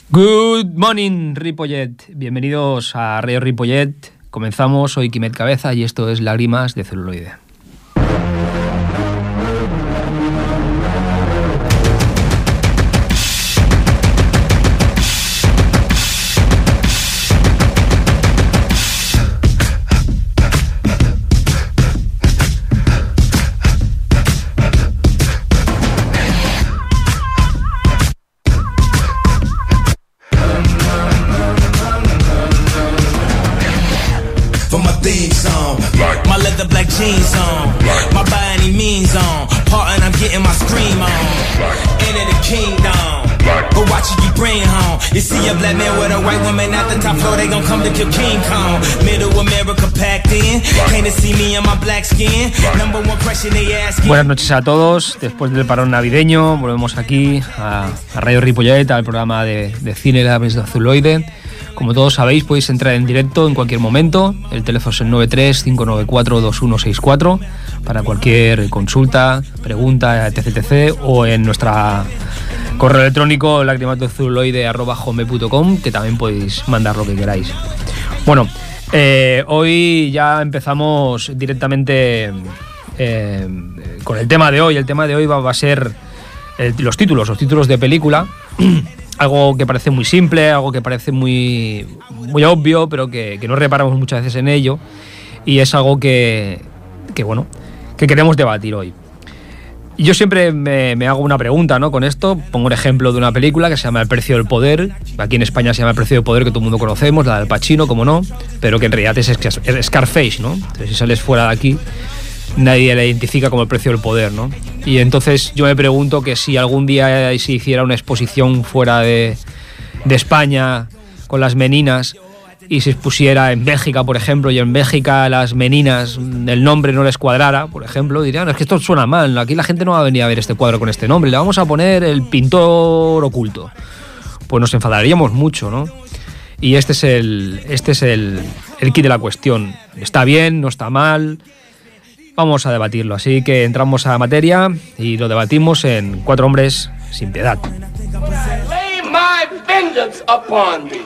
Good morning, Ripollet. Bienvenidos a Radio Ripollet. Comenzamos, soy Quimet Cabeza y esto es Lágrimas de celuloide. Jeans on, my by any means on, part and I'm getting my scream on. Enter the kingdom, but watch it you bring home. You see a black man with a white woman at the top floor, they gon' come to kill King Kong. Middle America packed in, came to see me in my black skin. Number one question they ask. Buenas noches a todos. Después del parón navideño volvemos aquí a Radio Ripollet, al programa de cine Lágrimas de celuloide. Como todos sabéis, podéis entrar en directo en cualquier momento. El teléfono es el 93-594-2164 para cualquier consulta, pregunta, etc. O en nuestra correo electrónico lacrimasdeceluloide@home.com, que también podéis mandar lo que queráis. Bueno, hoy ya empezamos directamente con el tema de hoy. El tema de hoy va a ser los títulos de película. Algo que parece muy simple, algo que parece muy obvio, pero que no reparamos muchas veces en ello. Y es algo que queremos debatir hoy. Y yo siempre me hago una pregunta, ¿no? Con esto pongo un ejemplo de una película que se llama El precio del poder. Aquí en España se llama El precio del poder, que todo el mundo conocemos, la del Pacino, como no, pero que en realidad es Scarface, ¿no? Entonces, si sales fuera de aquí, nadie la identifica como El precio del poder, ¿no? Y entonces yo me pregunto que si algún día se hiciera una exposición fuera de España con las meninas y se expusiera en Bélgica, por ejemplo, y en Bélgica las meninas el nombre no les cuadrara, por ejemplo, dirían, es que esto suena mal, aquí la gente no va a venir a ver este cuadro con este nombre, le vamos a poner El pintor oculto. Pues nos enfadaríamos mucho, ¿no? Y este es el quid de la cuestión. ¿Está bien? ¿No está mal? Vamos a debatirlo, así que entramos a materia y lo debatimos en Cuatro hombres sin piedad. Lay my vengeance upon thee.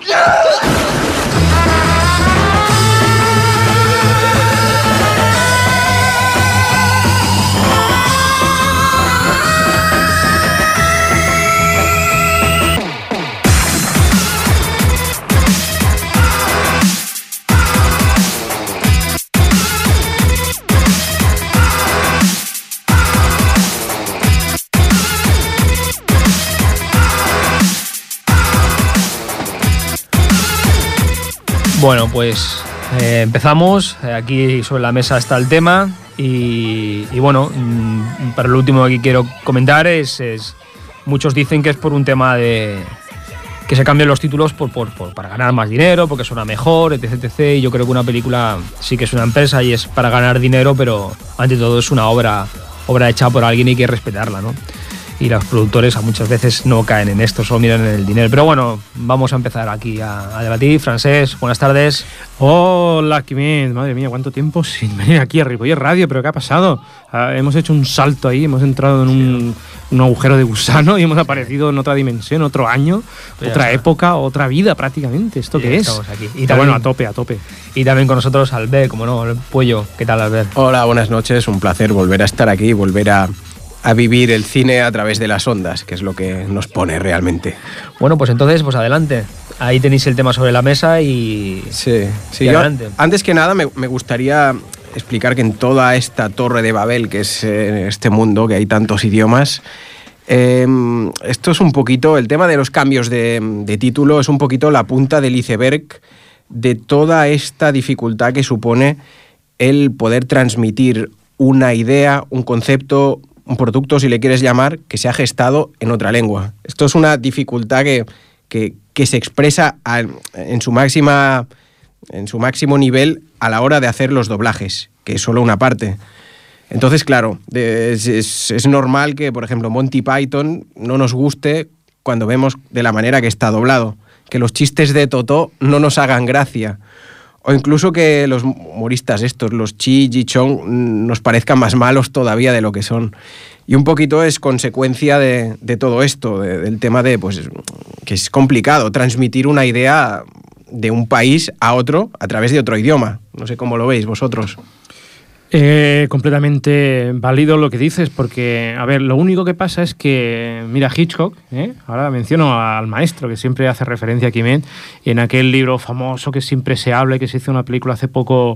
Bueno, pues empezamos. Aquí sobre la mesa está el tema y bueno, para lo último que quiero comentar es muchos dicen que es por un tema de que se cambien los títulos para ganar más dinero, porque suena mejor, etc. Y yo creo que una película sí que es una empresa y es para ganar dinero, pero ante todo es una obra hecha por alguien y hay que respetarla, ¿no? Y los productores muchas veces no caen en esto, solo miran en el dinero. Pero bueno, vamos a empezar aquí a debatir. Francés, buenas tardes. Hola, Quimet. Madre mía, cuánto tiempo sin venir aquí a Ripollet Radio, pero ¿qué ha pasado? Hemos hecho un salto ahí, hemos entrado en un agujero de gusano y hemos aparecido en otra dimensión, otro año, pues otra época, otra vida prácticamente. ¿Esto qué es? Estamos aquí. Y también, bueno, a tope. Y también con nosotros Albert, como no, el Puello. ¿Qué tal, Albert? Hola, buenas noches. Un placer volver a estar aquí y volver a vivir el cine a través de las ondas, que es lo que nos pone realmente. Bueno, pues entonces, pues adelante. Ahí tenéis el tema sobre la mesa y... Sí. Y adelante. Antes que nada, me gustaría explicar que en toda esta torre de Babel, que es este mundo, que hay tantos idiomas, esto es un poquito, el tema de los cambios de título es un poquito la punta del iceberg de toda esta dificultad que supone el poder transmitir una idea, un concepto, un producto, si le quieres llamar, que se ha gestado en otra lengua. Esto es una dificultad que se expresa en su máximo nivel a la hora de hacer los doblajes, que es solo una parte. Entonces, claro, es normal que, por ejemplo, Monty Python no nos guste cuando vemos de la manera que está doblado, que los chistes de Totó no nos hagan gracia, o incluso que los humoristas estos, los Chi y Chong, nos parezcan más malos todavía de lo que son. Y un poquito es consecuencia de todo esto, del tema de pues que es complicado transmitir una idea de un país a otro a través de otro idioma. No sé cómo lo veis vosotros. Completamente válido lo que dices, porque, a ver, lo único que pasa es que, mira, Hitchcock, ahora menciono al maestro que siempre hace referencia a Quimet, en aquel libro famoso que siempre se habla y que se hizo una película hace poco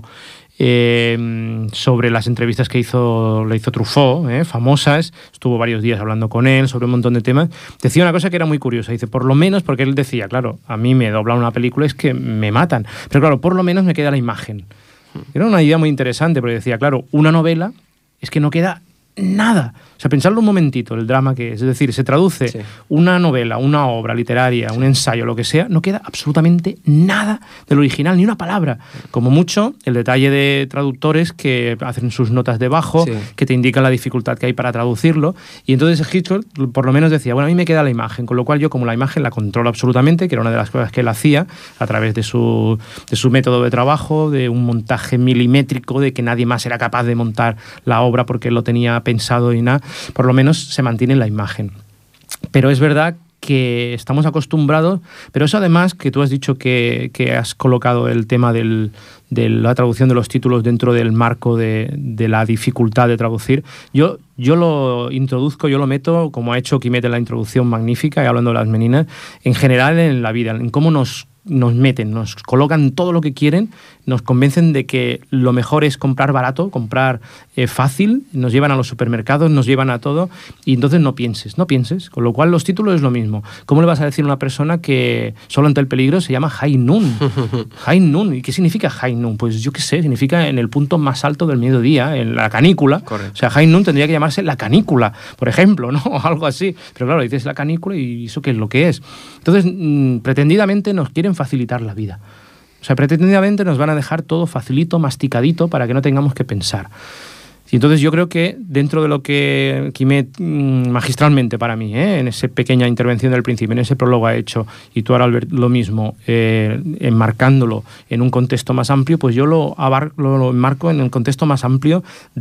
sobre las entrevistas que le hizo Truffaut, famosas, estuvo varios días hablando con él sobre un montón de temas, decía una cosa que era muy curiosa, dice, por lo menos, porque él decía, claro, a mí me doblan una película es que me matan, pero claro, por lo menos me queda la imagen. Era una idea muy interesante, porque decía, claro, una novela es que no queda nada. O sea, pensarlo un momentito, el drama que es decir, se traduce una novela, una obra literaria, un ensayo, lo que sea, no queda absolutamente nada del original, ni una palabra. Como mucho, el detalle de traductores que hacen sus notas debajo, que te indican la dificultad que hay para traducirlo, y entonces Hitchcock por lo menos decía, bueno, a mí me queda la imagen, con lo cual yo como la imagen la controlo absolutamente, que era una de las cosas que él hacía a través de su método de trabajo, de un montaje milimétrico, de que nadie más era capaz de montar la obra porque él lo tenía pensado y nada, por lo menos se mantiene la imagen. Pero es verdad que estamos acostumbrados, pero eso además que tú has dicho que has colocado el tema de la traducción de los títulos dentro del marco de la dificultad de traducir, yo lo introduzco, yo lo meto, como ha hecho Quimet en la introducción magnífica, y hablando de las meninas, en general en la vida, en cómo nos meten, nos colocan todo lo que quieren, nos convencen de que lo mejor es comprar barato, comprar fácil, nos llevan a los supermercados, nos llevan a todo, y entonces no pienses, con lo cual los títulos es lo mismo. ¿Cómo le vas a decir a una persona que solo ante el peligro se llama High Noon? High Noon, ¿y qué significa High Noon? Pues yo qué sé, significa en el punto más alto del mediodía, en la canícula. Correcto. O sea, High Noon tendría que llamarse la canícula, por ejemplo, ¿no? Algo así. Pero claro, dices la canícula y ¿eso qué es lo que es? Entonces, pretendidamente nos quieren facilitar la vida. O sea, pretendidamente nos van a dejar todo facilito, masticadito, para que no tengamos que pensar. Y entonces yo creo que dentro de lo que Quimet magistralmente para mí, en esa pequeña intervención del principio, en ese prólogo ha hecho, y tú ahora Albert lo mismo, enmarcándolo en un contexto más amplio, pues yo lo enmarco en el contexto más amplio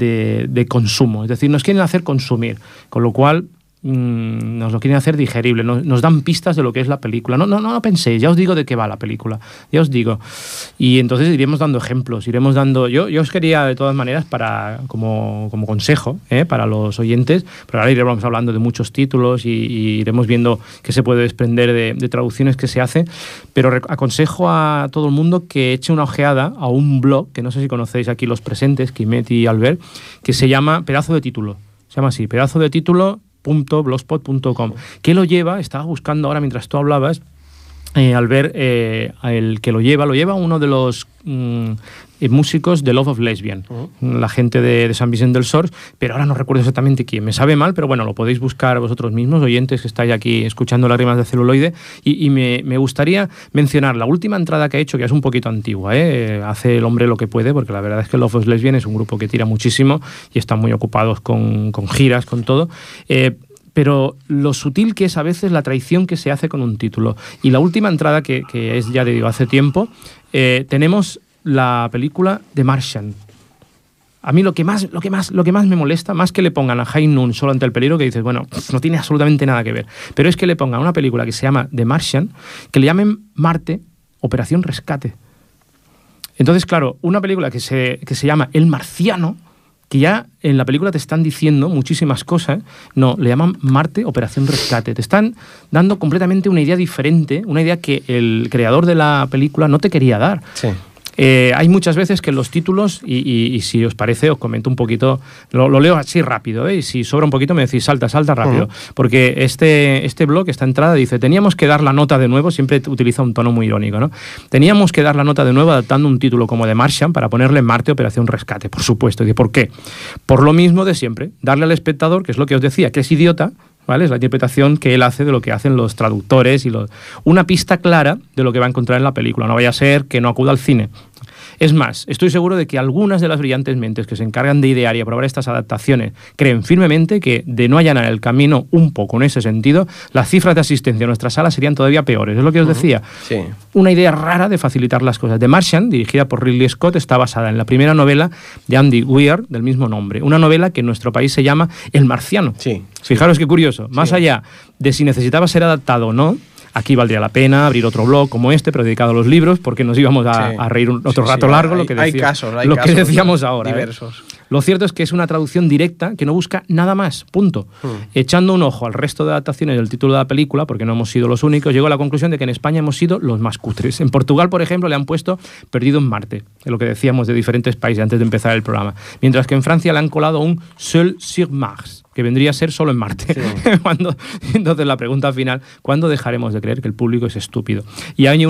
de consumo. Es decir, nos quieren hacer consumir, con lo cual nos lo quieren hacer digerible, nos dan pistas de lo que es la película. No penséis, ya os digo de qué va la película, ya os digo. Y entonces iremos dando ejemplos, iremos dando... Yo os quería, de todas maneras, como consejo, para los oyentes, pero ahora iremos hablando de muchos títulos y iremos viendo qué se puede desprender de traducciones que se hacen, pero aconsejo a todo el mundo que eche una ojeada a un blog, que no sé si conocéis aquí los presentes, Quimet y Albert, que se llama Pedazo de Título. Se llama así, Pedazo de Título .blogspot.com. ¿Qué lo lleva? Estaba buscando ahora mientras tú hablabas, al ver el que lo lleva uno de los músicos de Love of Lesbian, la gente de San Vicente del Sors, pero ahora no recuerdo exactamente quién. Me sabe mal, pero bueno, lo podéis buscar vosotros mismos, oyentes que estáis aquí escuchando Lágrimas de celuloide, y me gustaría mencionar la última entrada que ha hecho, que es un poquito antigua, hace el hombre lo que puede, porque la verdad es que Love of Lesbian es un grupo que tira muchísimo y están muy ocupados con giras, con todo, pero lo sutil que es a veces la traición que se hace con un título. Y la última entrada, que es, ya te digo, hace tiempo, tenemos la película The Martian. A mí lo que más me molesta, más que le pongan a High Noon solo ante el peligro, que dices, bueno, no tiene absolutamente nada que ver, pero es que le pongan una película que se llama The Martian, que le llamen Marte, Operación Rescate. Entonces, claro, una película que se llama El Marciano, que ya en la película te están diciendo muchísimas cosas, no, le llaman Marte, Operación Rescate. Te están dando completamente una idea diferente, una idea que el creador de la película no te quería dar. Sí. Hay muchas veces que los títulos, y si os parece, os comento un poquito, lo leo así rápido, y si sobra un poquito me decís salta rápido, porque este blog, esta entrada dice, teníamos que dar la nota de nuevo, siempre utiliza un tono muy irónico, ¿no? Teníamos que dar la nota de nuevo adaptando un título como The Martian para ponerle Marte, Operación Rescate, por supuesto. ¿Y por qué? Por lo mismo de siempre, darle al espectador, que es lo que os decía, que es idiota, ¿vale? Es la interpretación que él hace de lo que hacen los traductores una pista clara de lo que va a encontrar en la película. No vaya a ser que no acuda al cine. Es más, estoy seguro de que algunas de las brillantes mentes que se encargan de idear y aprobar estas adaptaciones creen firmemente que, de no allanar el camino un poco en ese sentido, las cifras de asistencia a nuestras salas serían todavía peores. Es lo que os decía. Sí. Una idea rara de facilitar las cosas. The Martian, dirigida por Ridley Scott, está basada en la primera novela de Andy Weir del mismo nombre. Una novela que en nuestro país se llama El Marciano. Sí. Fijaros qué curioso. Más allá de si necesitaba ser adaptado o no, aquí valdría la pena abrir otro blog como este, pero dedicado a los libros, porque nos íbamos a reír otro rato largo, lo que decíamos ahora. Diversos. Lo cierto es que es una traducción directa que no busca nada más, punto. Echando un ojo al resto de adaptaciones del título de la película, porque no hemos sido los únicos, llego a la conclusión de que en España hemos sido los más cutres. En Portugal, por ejemplo, le han puesto Perdido en Marte, es lo que decíamos de diferentes países antes de empezar el programa. Mientras que en Francia le han colado un Seul sur Mars, que vendría a ser solo en Marte. Sí. Entonces la pregunta final, ¿cuándo dejaremos de creer que el público es estúpido? Y hay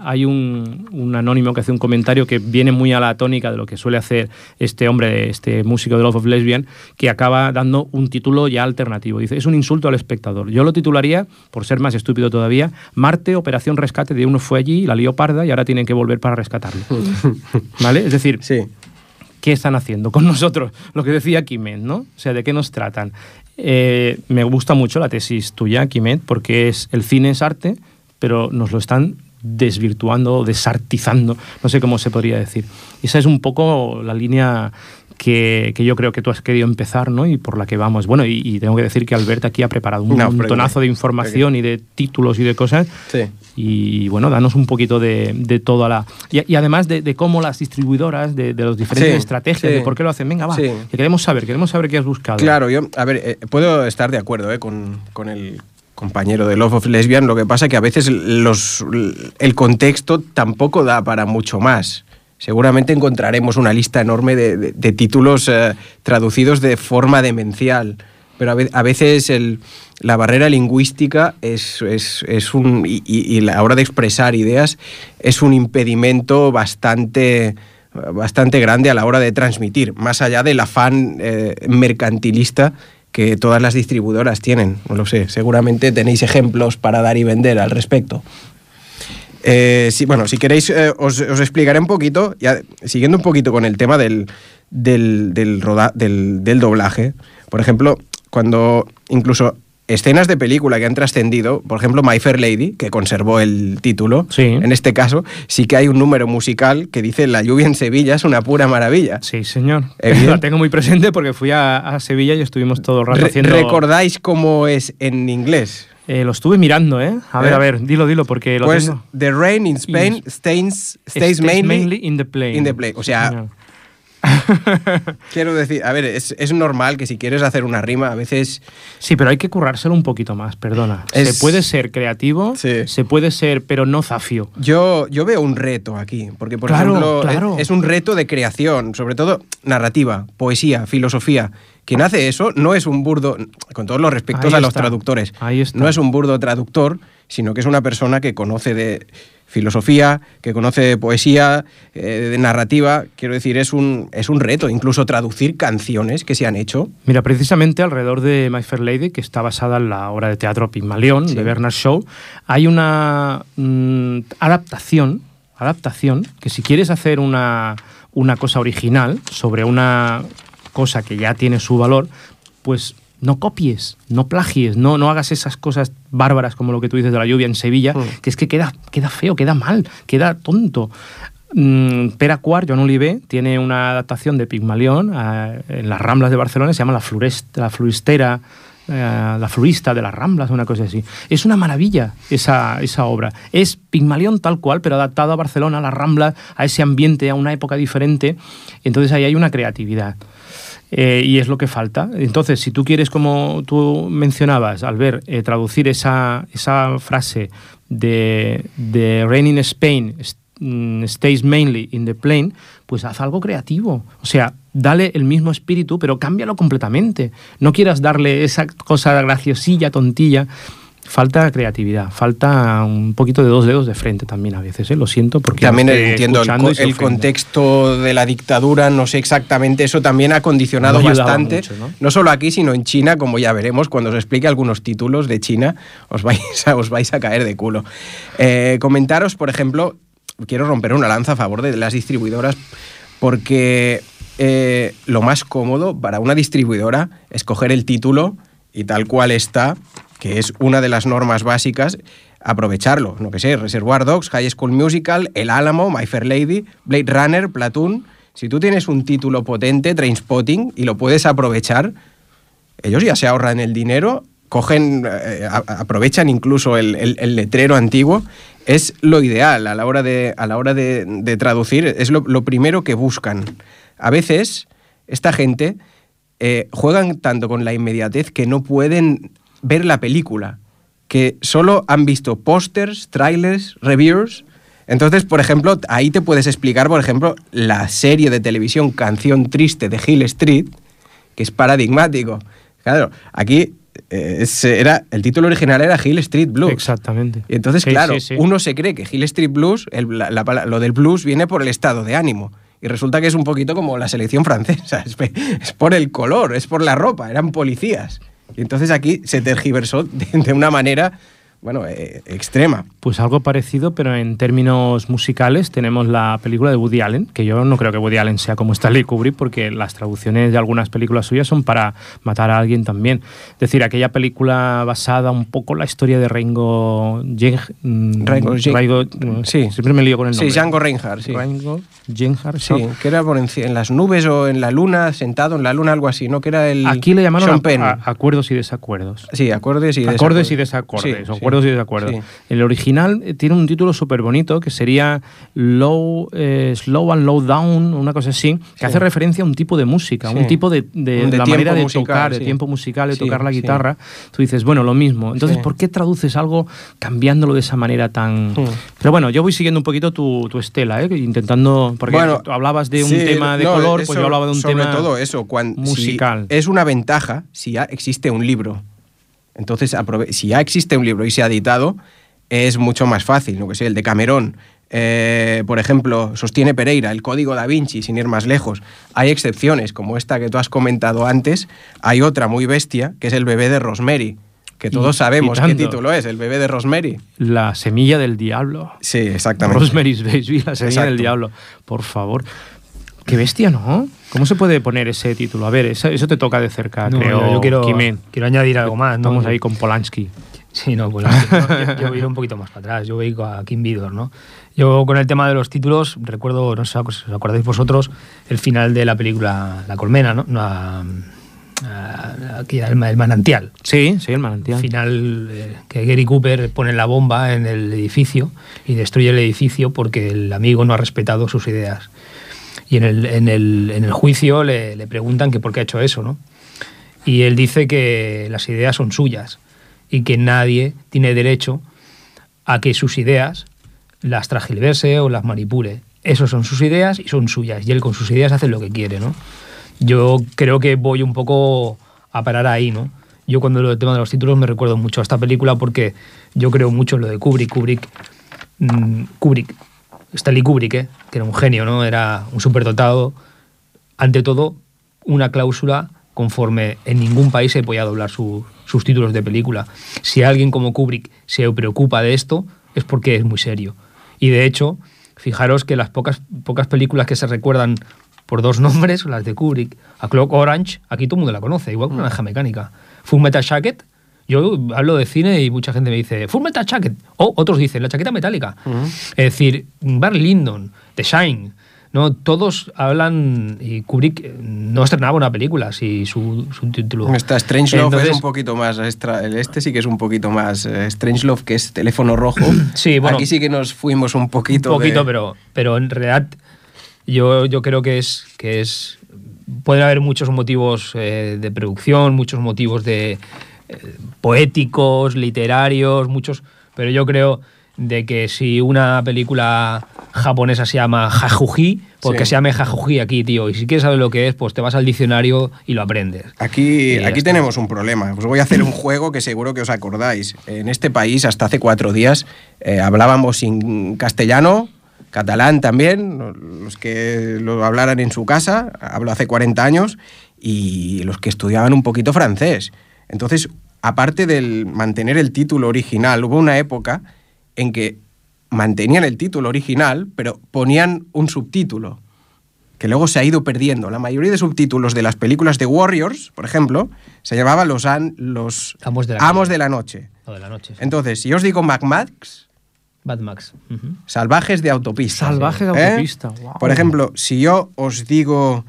un anónimo que hace un comentario que viene muy a la tónica de lo que suele hacer este hombre, este músico de Love of Lesbian, que acaba dando un título ya alternativo. Dice, es un insulto al espectador. Yo lo titularía, por ser más estúpido todavía, Marte, Operación Rescate de uno fue allí, la lió parda y ahora tienen que volver para rescatarlo. ¿Vale? Es decir... Sí. ¿Qué están haciendo con nosotros? Lo que decía Quimet, ¿no? O sea, ¿de qué nos tratan? Me gusta mucho la tesis tuya, Quimet, porque el cine es arte, pero nos lo están desvirtuando, desartizando, no sé cómo se podría decir. Esa es un poco la línea que yo creo que tú has querido empezar, ¿no? Y por la que vamos. Bueno, y tengo que decir que Albert aquí ha preparado un montonazo de información y de títulos y de cosas. Sí. Y bueno, danos un poquito de toda la... Y además de cómo las distribuidoras, de los diferentes estrategias, de por qué lo hacen. Venga, va, que queremos saber qué has buscado. Claro, yo, a ver, puedo estar de acuerdo con el compañero de Love of Lesbian, lo que pasa es que a veces el contexto tampoco da para mucho más. Seguramente encontraremos una lista enorme de títulos traducidos de forma demencial, pero a veces la barrera lingüística es la hora de expresar ideas es un impedimento bastante grande a la hora de transmitir, más allá del afán mercantilista que todas las distribuidoras tienen. No lo sé, seguramente tenéis ejemplos para dar y vender al respecto. Si queréis os explicaré un poquito, ya, siguiendo un poquito con el tema del doblaje. Por ejemplo, cuando incluso escenas de película que han trascendido, por ejemplo My Fair Lady, que conservó el título, en este caso sí que hay un número musical que dice La lluvia en Sevilla es una pura maravilla. Sí, señor. La tengo muy presente porque fui a Sevilla y estuvimos todo el rato haciendo... ¿Recordáis cómo es en inglés? Lo estuve mirando, ¿eh? A ver, dilo porque lo pues, tengo. The rain in Spain stays mainly in the plain. In the plain. O sea, quiero decir, a ver, es normal que si quieres hacer una rima, a veces... Sí, pero hay que currárselo un poquito más, perdona. Se puede ser creativo, se puede ser, pero no zafio. Yo veo un reto aquí, porque, por ejemplo, es un reto de creación, sobre todo narrativa, poesía, filosofía. Quien hace eso no es un burdo, con todos los respetos a los traductores, no es un burdo traductor, sino que es una persona que conoce de filosofía, que conoce de poesía, de narrativa. Quiero decir, es un reto, incluso traducir canciones que se han hecho. Mira, precisamente alrededor de My Fair Lady, que está basada en la obra de teatro Pigmalión, de Bernard Shaw, hay una adaptación, que si quieres hacer una cosa original sobre una cosa que ya tiene su valor, pues no copies, no plagies, no hagas esas cosas bárbaras como lo que tú dices de La lluvia en Sevilla, que es que queda feo, queda mal, queda tonto. Pere Quart, Joan Oliver, tiene una adaptación de Pigmalión en las Ramblas de Barcelona, se llama La Florista de las Ramblas, una cosa así. Es una maravilla esa obra. Es Pigmalión tal cual, pero adaptado a Barcelona, a las Ramblas, a ese ambiente, a una época diferente. Entonces ahí hay una creatividad. Y es lo que falta. Entonces, si tú quieres, como tú mencionabas, Albert, traducir esa frase de Rain in Spain stays mainly in the plain, pues haz algo creativo. O sea, dale el mismo espíritu, pero cámbialo completamente. No quieras darle esa cosa graciosilla, tontilla. Falta creatividad, falta un poquito de dos dedos de frente también a veces, ¿eh? Lo siento porque... También entiendo el contexto de la dictadura, no sé exactamente, eso también ha condicionado bastante, mucho, ¿no? Solo aquí, sino en China, como ya veremos, cuando os explique algunos títulos de China, os vais a caer de culo. Comentaros, por ejemplo, quiero romper una lanza a favor de las distribuidoras, porque lo más cómodo para una distribuidora es coger el título y tal cual está, que es una de las normas básicas, aprovecharlo. No que sé, Reservoir Dogs, High School Musical, El Álamo, My Fair Lady, Blade Runner, Platoon. Si tú tienes un título potente, Trainspotting, y lo puedes aprovechar, ellos ya se ahorran el dinero, aprovechan incluso el letrero antiguo. Es lo ideal a la hora de traducir, es lo primero que buscan. A veces, esta gente juegan tanto con la inmediatez que no pueden ver la película, que solo han visto pósters, trailers, reviews. Entonces, por ejemplo, ahí te puedes explicar, por ejemplo, la serie de televisión Canción Triste de Hill Street, que es paradigmático. Claro, aquí el título original era Hill Street Blues. Exactamente. Y entonces, sí, claro, sí. Uno se cree que Hill Street Blues, lo del blues viene por el estado de ánimo. Y resulta que es un poquito como la selección francesa. Es por el color, es por la ropa, eran policías. Y entonces aquí se tergiversó de una manera, bueno, extrema. Pues algo parecido, pero en términos musicales tenemos la película de Woody Allen, que yo no creo que Woody Allen sea como Stanley Kubrick, porque las traducciones de algunas películas suyas son para matar a alguien también. Es decir, aquella película basada un poco en la historia de Django, sí, siempre me lío con el nombre. Sí, Django Reinhardt, sí. Django, sí, que era en las nubes o en la luna, sentado en la luna, algo así, ¿no? Que era el... Aquí le llamaron acuerdos y desacuerdos. Sí, acuerdos y desacuerdos. Sí, acuerdos y desacuerdos. Sí. El original tiene un título súper bonito que sería Slow and Low Down, una cosa así, que hace referencia a un tipo de música, un tipo de la manera de musical, tocar, de tiempo musical, de tocar la guitarra. Tú dices, bueno, lo mismo. Entonces, ¿por qué traduces algo cambiándolo de esa manera tan...? Pero bueno, yo voy siguiendo un poquito tu estela, intentando... Porque tú hablabas de un tema de color, pues yo hablaba de un tema sobre todo eso, musical. Es una ventaja si ya existe un libro. Entonces, si ya existe un libro y se ha editado, es mucho más fácil. No que sé, el de Cameron, por ejemplo, sostiene Pereira, el Código Da Vinci, sin ir más lejos. Hay excepciones, como esta que tú has comentado antes. Hay otra muy bestia, que es El bebé de Rosemary, que todos sabemos qué título es, El bebé de Rosemary. La semilla del diablo. Sí, exactamente. Rosemary's Baby, la semilla del diablo. Por favor. Qué bestia, ¿no? ¿Cómo se puede poner ese título? A ver, eso te toca de cerca, creo. Yo quiero añadir algo más, ¿no? Estamos ahí con Polanski. Sí, no, Polanski. Yo voy a ir un poquito más para atrás. Yo voy a Kim Vidor, ¿no? Yo con el tema de los títulos recuerdo, no sé si os acordáis vosotros, el final de la película La Colmena, ¿no? Aquí el manantial. Sí, el manantial. Al final, que Gary Cooper pone la bomba en el edificio y destruye el edificio porque el amigo no ha respetado sus ideas. Y en el juicio le preguntan que por qué ha hecho eso, ¿no? Y él dice que las ideas son suyas y que nadie tiene derecho a que sus ideas las tragiverse o las manipule. Esas son sus ideas y son suyas. Y él con sus ideas hace lo que quiere, ¿no? Yo creo que voy un poco a parar ahí, ¿no? Yo cuando el tema de los títulos me recuerdo mucho a esta película porque yo creo mucho en lo de Kubrick. Stanley Kubrick, que era un genio, ¿no? Era un superdotado. Ante todo, una cláusula conforme en ningún país se podía doblar sus títulos de película. Si alguien como Kubrick se preocupa de esto, es porque es muy serio. Y de hecho, fijaros que las pocas películas que se recuerdan por dos nombres, las de Kubrick, A Clock Orange, aquí todo el mundo la conoce, igual que Una Naranja Mecánica. Full Metal Jacket, yo hablo de cine y mucha gente me dice Full Metal Jacket, o otros dicen La Chaqueta Metálica. Es decir, Barry Lyndon, The Shine, ¿no? Todos hablan, y Kubrick no estrenaba una película, si su título... Strangelove es un poquito más, sí que es un poquito más Strangelove, que es Teléfono Rojo. Sí, bueno, aquí sí que nos fuimos un poquito. Pero en realidad yo creo que pueden haber muchos motivos de producción, muchos motivos de poéticos, literarios, muchos, pero yo creo de que si una película japonesa se llama Hajuji, porque se llame Hajuji aquí, tío, y si quieres saber lo que es, pues te vas al diccionario y lo aprendes. Aquí tenemos un problema. Os voy a hacer un juego que seguro que os acordáis. En este país, hasta hace 4 días, hablábamos en castellano, catalán también, los que lo hablaran en su casa, hablo hace 40 años, y los que estudiaban un poquito francés. Entonces, aparte del mantener el título original, hubo una época en que mantenían el título original, pero ponían un subtítulo, que luego se ha ido perdiendo. La mayoría de subtítulos de las películas de Warriors, por ejemplo, se llamaban los Amos de la Noche. O de la noche. Sí. Entonces, si os digo Mad Max, Mad Max. Salvajes de autopista. Salvajes de autopista. Wow. Por ejemplo, si yo os digo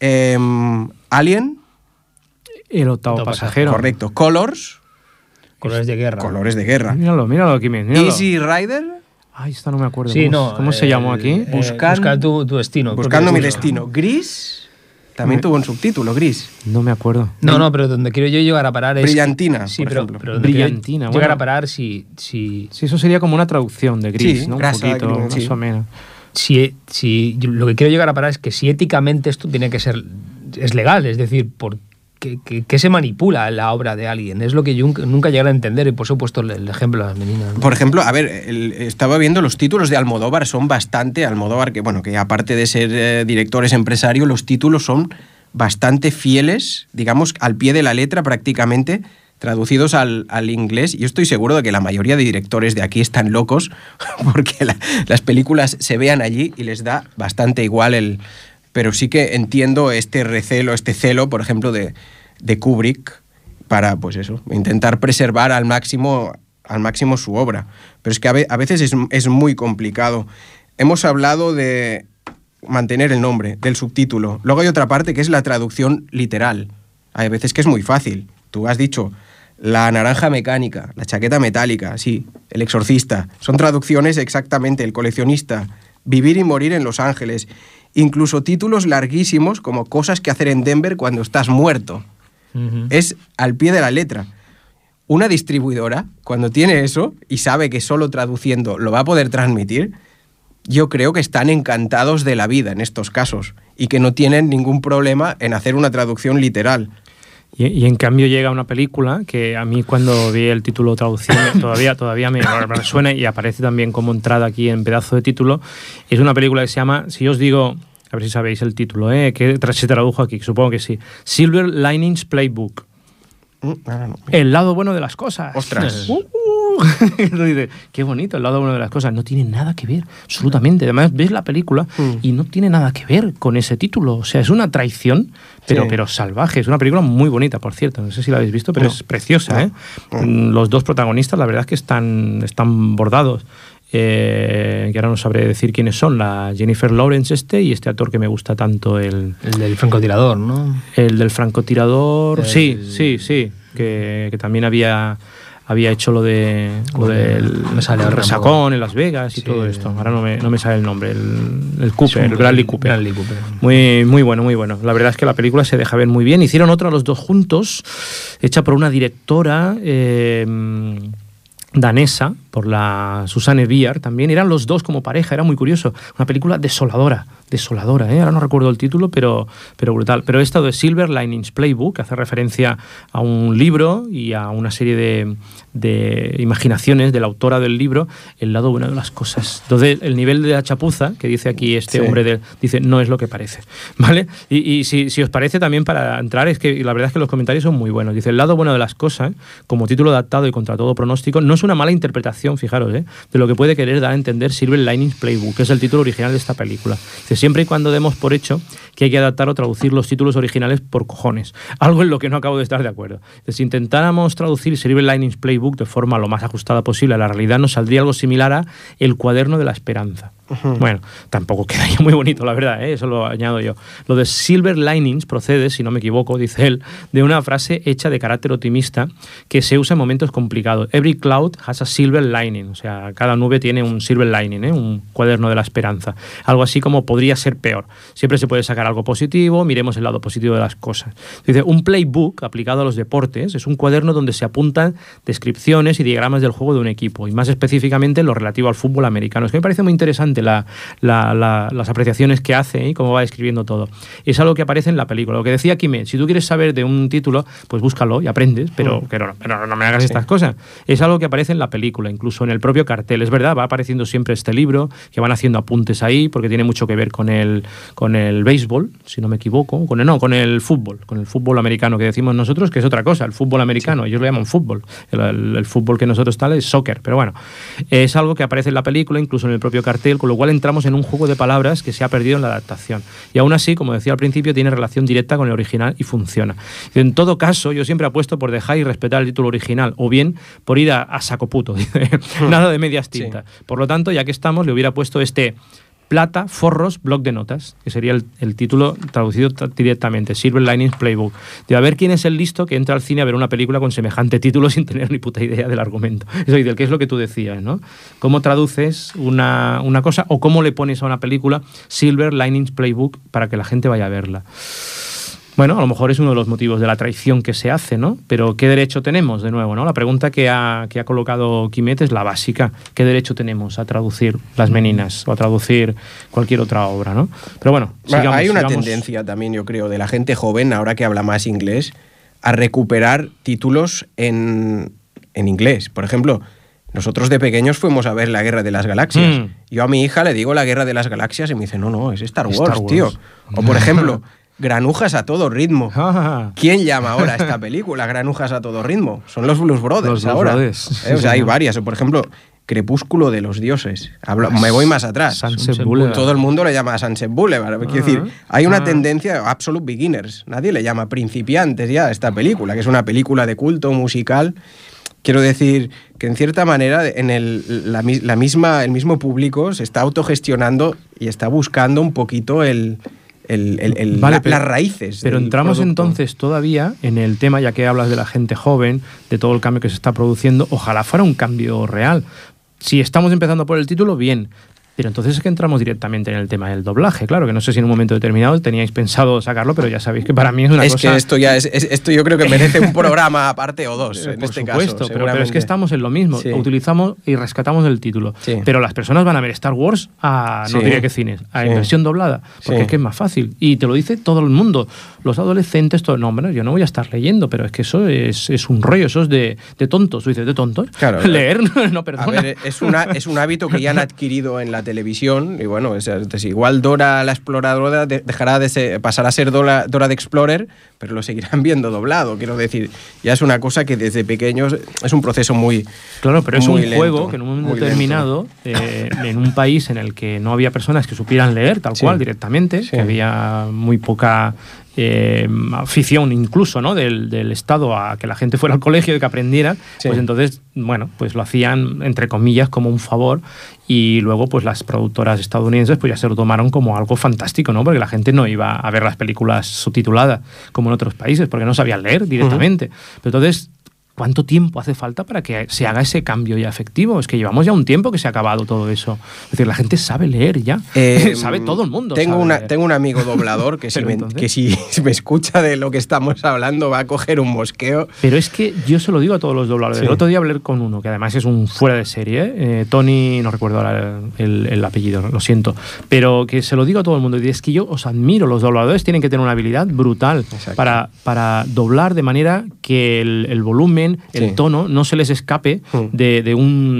Alien. El octavo pasajero. Correcto. Colors. Colores de guerra. Colores de guerra. Míralo aquí, míralo. Easy Rider. Ay, esta no me acuerdo. Sí, ¿Cómo se llamó aquí? Buscar tu destino. Buscando mi destino. Gris. También tuvo un subtítulo, Gris. No me acuerdo. No, pero donde quiero yo llegar a parar es... Brillantina, sí, por ejemplo. pero donde Brillantina, llegar a parar si... Sí, eso sería como una traducción de Gris, sí, ¿no? Un grasa, poquito, gris, más o menos. Lo que quiero llegar a parar es que si éticamente esto tiene que ser... Es legal, es decir, ¿por qué se manipula la obra de alguien? Es lo que yo nunca llegué a entender y por eso he puesto el ejemplo a las meninas, ¿no? Por ejemplo, a ver, estaba viendo los títulos de Almodóvar, son bastante... Almodóvar, que aparte de ser director es empresario, los títulos son bastante fieles, digamos, al pie de la letra prácticamente, traducidos al inglés. Yo estoy seguro de que la mayoría de directores de aquí están locos porque las películas se vean allí y les da bastante igual Pero sí que entiendo este recelo, este celo, por ejemplo, de Kubrick para, pues eso, intentar preservar al máximo su obra. Pero es que a veces es muy complicado. Hemos hablado de mantener el nombre, del subtítulo. Luego hay otra parte que es la traducción literal. Hay veces que es muy fácil. Tú has dicho La naranja mecánica, La chaqueta metálica, sí, El exorcista. Son traducciones exactamente, El coleccionista, Vivir y morir en Los Ángeles. Incluso títulos larguísimos como Cosas que hacer en Denver cuando estás muerto. Uh-huh. Es al pie de la letra. Una distribuidora, cuando tiene eso y sabe que solo traduciendo lo va a poder transmitir, yo creo que están encantados de la vida en estos casos y que no tienen ningún problema en hacer una traducción literal. Y en cambio llega una película que a mí cuando vi el título traducido todavía me resuena y aparece también como entrada aquí en pedazo de título. Es una película que se llama, si os digo, a ver si sabéis el título, que se tradujo aquí, supongo que sí, Silver Linings Playbook. El lado bueno de las cosas. ¡Ostras! Dice, qué bonito, el lado bueno de las cosas. No tiene nada que ver, absolutamente. Además, ves la película y no tiene nada que ver con ese título. O sea, es una traición, pero salvaje. Es una película muy bonita, por cierto. No sé si la habéis visto, pero es preciosa. Los dos protagonistas, la verdad es que están bordados. Que ahora no sabré decir quiénes son, la Jennifer Lawrence y este actor que me gusta tanto, el del francotirador, ¿no? El del francotirador, sí, que también había hecho lo del resacón en Las Vegas y todo esto. Ahora no me sale el nombre, el Cooper, el Bradley Cooper. Muy, muy bueno, muy bueno. La verdad es que la película se deja ver muy bien. Hicieron otra los dos juntos, hecha por una directora danesa, por la Susanne Bier también. Eran los dos como pareja, era muy curioso. Una película desoladora, ahora no recuerdo el título, pero brutal. Pero esta de Silver Linings Playbook hace referencia a un libro y a una serie de imaginaciones de la autora del libro, el lado bueno de las cosas. Entonces, el nivel de la chapuza que dice aquí este hombre, dice, no es lo que parece, ¿vale? Y si os parece también para entrar, es que la verdad es que los comentarios son muy buenos. Dice, el lado bueno de las cosas, como título adaptado y contra todo pronóstico, no es una mala interpretación, fijaros, de lo que puede querer dar a entender Silver Linings Playbook, que es el título original de esta película. Dice, siempre y cuando demos por hecho que hay que adaptar o traducir los títulos originales por cojones. Algo en lo que no acabo de estar de acuerdo. Si intentáramos traducir Silver Linings Playbook de forma lo más ajustada posible a la realidad, nos saldría algo similar a El cuaderno de la esperanza. Uh-huh. Bueno, tampoco quedaría muy bonito, la verdad, eso lo añado yo. Lo de Silver Linings procede, si no me equivoco, dice él, de una frase hecha de carácter optimista que se usa en momentos complicados. Every cloud has a silver lining. O sea, cada nube tiene un silver lining, un cuaderno de la esperanza. Algo así como podría ser peor. Siempre se puede sacar algo positivo, miremos el lado positivo de las cosas. Dice, un playbook aplicado a los deportes es un cuaderno donde se apuntan descripciones y diagramas del juego de un equipo, y más específicamente lo relativo al fútbol americano. Es que me parece muy interesante las apreciaciones que hace y cómo va describiendo todo. Es algo que aparece en la película. Lo que decía Quimet, si tú quieres saber de un título, pues búscalo y aprendes, pero no me hagas estas cosas. Es algo que aparece en la película, incluso en el propio cartel. Es verdad, va apareciendo siempre este libro, que van haciendo apuntes ahí, porque tiene mucho que ver con el béisbol, si no me equivoco, con el fútbol americano que decimos nosotros, que es otra cosa, el fútbol americano, ellos lo llaman fútbol. El fútbol que nosotros tal es soccer, pero bueno, es algo que aparece en la película, incluso en el propio cartel, con lo cual entramos en un juego de palabras que se ha perdido en la adaptación. Y aún así, como decía al principio, tiene relación directa con el original y funciona. En todo caso, yo siempre apuesto por dejar y respetar el título original, o bien por ir a saco puto, nada de medias tintas. Sí. Por lo tanto, ya que estamos, le hubiera puesto Plata, Forros, Bloc de Notas, que sería el título traducido directamente, Silver Linings Playbook. De a ver quién es el listo que entra al cine a ver una película con semejante título sin tener ni puta idea del argumento. Eso, y del que es lo que tú decías, ¿no? ¿Cómo traduces una cosa o cómo le pones a una película Silver Linings Playbook para que la gente vaya a verla? Bueno, a lo mejor es uno de los motivos de la traición que se hace, ¿no? Pero ¿qué derecho tenemos, de nuevo, ¿no? La pregunta que ha colocado Quimet es la básica. ¿Qué derecho tenemos a traducir Las Meninas o a traducir cualquier otra obra, ¿no? Pero bueno, sigamos. Hay una tendencia también, yo creo, de la gente joven, ahora que habla más inglés, a recuperar títulos en inglés. Por ejemplo, nosotros de pequeños fuimos a ver La Guerra de las Galaxias. Yo a mi hija le digo La Guerra de las Galaxias y me dice, no, es Star Wars, tío. O por ejemplo... Granujas a todo ritmo. ¿Quién llama ahora a esta película Granujas a todo ritmo? Son los Blues Brothers ahora. O sea, hay varias. Por ejemplo, Crepúsculo de los dioses. Me voy más atrás. Todo el mundo le llama Sunset Boulevard. Quiero decir, hay una tendencia, Absolute Beginners. Nadie le llama principiantes ya a esta película, que es una película de culto musical. Quiero decir que en cierta manera el mismo público se está autogestionando y está buscando un poquito las raíces. Pero entramos entonces todavía en el tema, ya que hablas de la gente joven, de todo el cambio que se está produciendo, ojalá fuera un cambio real. Si estamos empezando por el título, bien. Pero entonces es que entramos directamente en el tema del doblaje. Claro, que no sé si en un momento determinado teníais pensado sacarlo, pero ya sabéis que para mí es una cosa... Es que esto yo creo que merece un programa aparte o dos, en este caso. Pero es que estamos en lo mismo. Sí. Utilizamos y rescatamos el título. Sí. Pero las personas van a ver Star Wars no diría que cines, en versión doblada, porque es que es más fácil. Y te lo dice todo el mundo. Los adolescentes, todo, no, hombre, yo no voy a estar leyendo, pero es que eso es un rollo, eso es de tontos. Tú dices, ¿de tontos? Claro. Leer, no, perdona. A ver, es un hábito que ya han adquirido en la televisión y bueno, es igual Dora la Exploradora pasará a ser Dora the Explorer, pero lo seguirán viendo doblado. Quiero decir, ya es una cosa que desde pequeños es un proceso muy claro, pero es un lento, juego que en un momento determinado en un país en el que no había personas que supieran leer tal cual directamente, que había muy poca afición incluso, ¿no? del Estado a que la gente fuera al colegio y que aprendiera, pues entonces, bueno, pues lo hacían entre comillas como un favor y luego pues las productoras estadounidenses pues ya se lo tomaron como algo fantástico, ¿no? Porque la gente no iba a ver las películas subtituladas como en otros países porque no sabían leer directamente. Pero entonces, ¿cuánto tiempo hace falta para que se haga ese cambio ya efectivo? Es que llevamos ya un tiempo que se ha acabado todo eso. Es decir, la gente sabe leer ya. Sabe todo el mundo. Tengo un amigo doblador que si me escucha de lo que estamos hablando va a coger un mosqueo. Pero es que yo se lo digo a todos los dobladores. El otro día hablé con uno, que además es un fuera de serie, Tony, no recuerdo ahora el apellido, lo siento, pero que se lo digo a todo el mundo. Y es que yo os admiro, los dobladores tienen que tener una habilidad brutal para doblar de manera que el volumen, el tono, no se les escape de